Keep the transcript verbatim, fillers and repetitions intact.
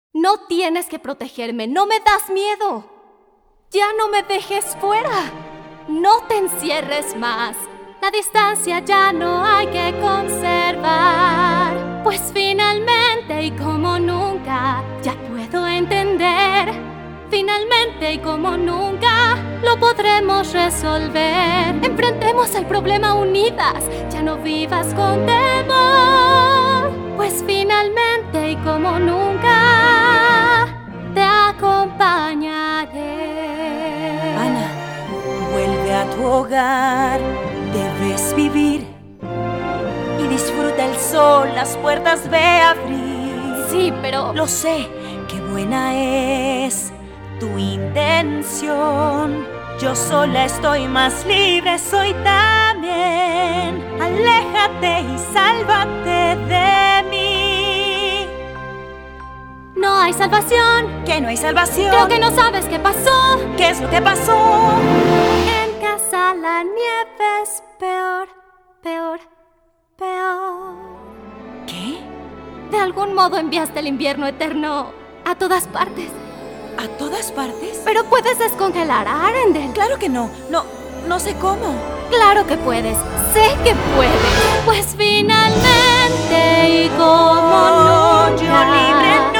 No tienes que protegerme, no me das miedo. Ya no me dejes fuera. No te encierres más. La distancia ya no hay que conservar. Pues finalmente y como nunca ya puedo entender. Finalmente y como nunca lo podremos resolver. Enfrentemos el problema unidas, ya no vivas con temor. Pues finalmente y como nunca te acompañaré. Ana, vuelve a tu hogar, debes vivir y disfruta el sol, las puertas ve a abrir. Sí, pero... Lo sé, qué buena es tu intención. Yo sola estoy más libre, soy también. Aléjate y sálvate de mí. No hay salvación. ¿Que no hay salvación? Creo que no sabes qué pasó. ¿Qué es lo que pasó? En casa la nieve es peor, peor, peor. ¿Qué? De algún modo enviaste el invierno eterno a todas partes. ¿A todas partes? Pero puedes descongelar a Arendelle. Claro que no, no, no sé cómo. Claro que puedes, sé que puedes. Pues finalmente y como Oh, nunca yo libre no